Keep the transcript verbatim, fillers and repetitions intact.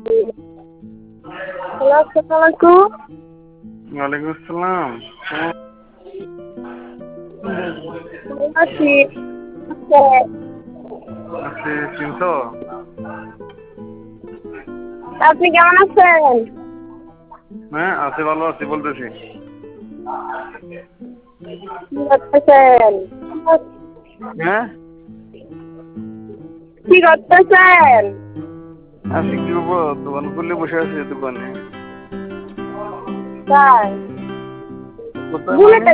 Hello, আসসালামু আলাইকুম। ওয়ালাইকুম আসসালাম। কেমন আছি? আছি, চিনছো? আপনি কেমন আছেন? হ্যাঁ, আছি, ভালো আছি বলতেছি। কি করতেছেন? হ্যাঁ, কি করতেছেন? আছি কি করবো? দোকান খুললে বসে আছি দোকানে। তাই কোথায় বুলেট মানে?